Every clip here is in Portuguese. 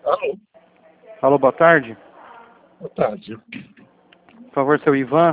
Alô, Alô, boa tarde. boa tarde. Por favor, seu Ivan.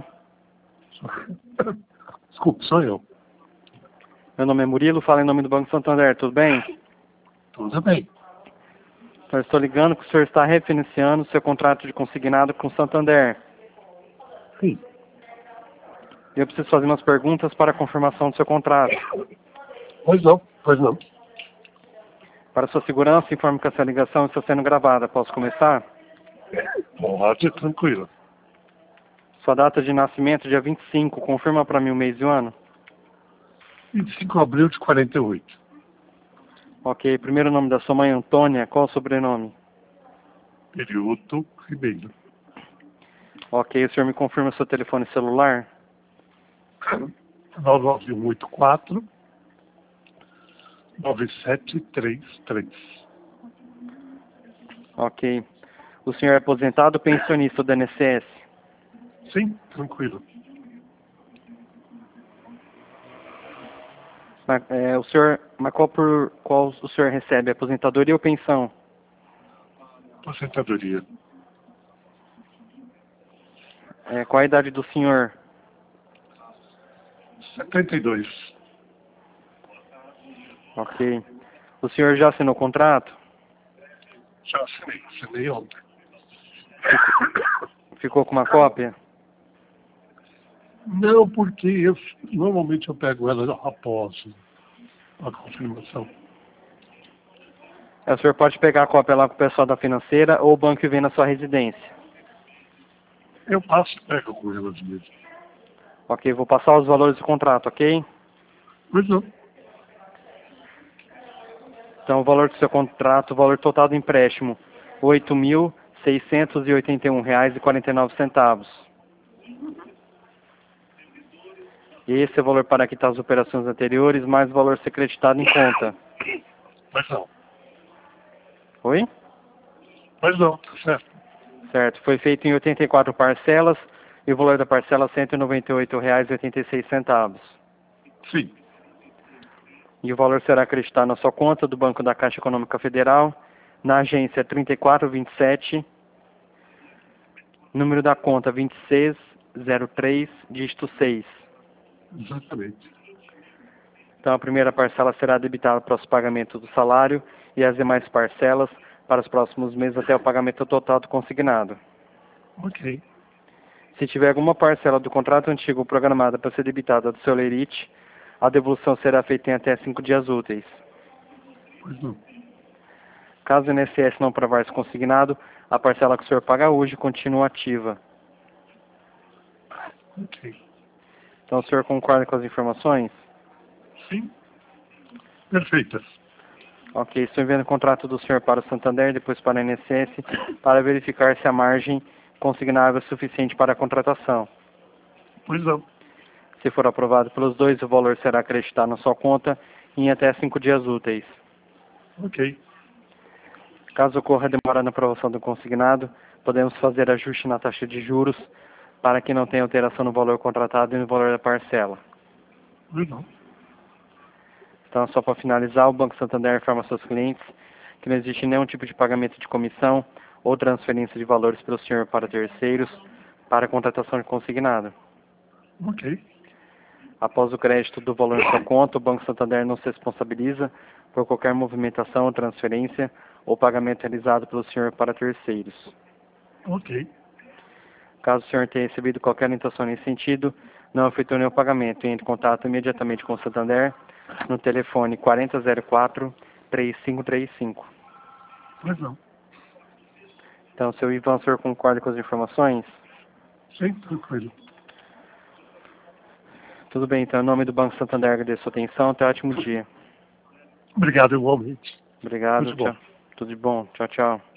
Desculpe, sou eu. Meu nome é Murilo, falo em nome do Banco Santander, tudo bem? Tudo bem. Eu estou ligando que o senhor está refinanciando seu contrato de consignado com o Santander. Sim. Eu preciso fazer umas perguntas para a confirmação do seu contrato. Pois não, pois não. Para sua segurança, informo que essa ligação está sendo gravada. Posso começar? Pode, tranquilo. Sua data de nascimento, dia 25, confirma para mim o mês e o ano? 25 de abril de 48. Ok, primeiro nome da sua mãe, Antônia, qual o sobrenome? Período Ribeiro. Ok, o senhor me confirma seu telefone celular? 99184 9733. Ok. O senhor é aposentado ou pensionista do INSS? Sim, tranquilo. Mas qual o senhor recebe? Aposentadoria ou pensão? Aposentadoria. Qual a idade do senhor? 72. Ok. O senhor já assinou o contrato? Já assinei ontem. Ficou com uma cópia? Não, porque normalmente eu pego ela após a confirmação. O senhor pode pegar a cópia lá com o pessoal da financeira ou o banco vem na sua residência. Eu passo e pego com elas mesmo. Ok, vou passar os valores do contrato, ok? Pois não. Então, o valor do seu contrato, o valor total do empréstimo, R$ 8.681,49. Esse é o valor para quitar as operações anteriores, mais o valor ser creditado em conta. Pois não. Oi? Pois não, tá certo. Certo. Foi feito em 84 parcelas e o valor da parcela R$ 198,86. Sim. E o valor será acreditado na sua conta do Banco da Caixa Econômica Federal, na agência 3427, número da conta 2603, dígito 6. Exatamente. Então, a primeira parcela será debitada para os pagamentos do salário e as demais parcelas para os próximos meses até o pagamento total do consignado. Ok. Se tiver alguma parcela do contrato antigo programada para ser debitada do seu lerite, a devolução será feita em até 5 dias úteis. Pois não. Caso o INSS não provar esse consignado, a parcela que o senhor paga hoje continua ativa. Ok. Então, o senhor concorda com as informações? Sim. Perfeitas. Ok, estou enviando o contrato do senhor para o Santander, depois para o INSS, para verificar se a margem consignável é suficiente para a contratação. Pois não. Se for aprovado pelos dois, o valor será acreditado na sua conta em até 5 dias úteis. Ok. Caso ocorra demora na aprovação do consignado, podemos fazer ajuste na taxa de juros para que não tenha alteração no valor contratado e no valor da parcela. Pois não. Então, só para finalizar, o Banco Santander informa aos seus clientes que não existe nenhum tipo de pagamento de comissão ou transferência de valores pelo senhor para terceiros para a contratação de consignado. Ok. Após o crédito do valor em sua conta, o Banco Santander não se responsabiliza por qualquer movimentação, transferência ou pagamento realizado pelo senhor para terceiros. Ok. Caso o senhor tenha recebido qualquer orientação nesse sentido, não efetue nenhum pagamento e entre em contato imediatamente com o Santander no telefone 4004-3535. Pois não. Então, seu Ivan, o senhor concorda com as informações? Sim, tranquilo. Tudo bem, então, em nome do Banco Santander, agradeço a sua atenção. Até um ótimo dia. Obrigado igualmente. Obrigado, Muito bom. tchau. Tudo de bom. Tchau, tchau.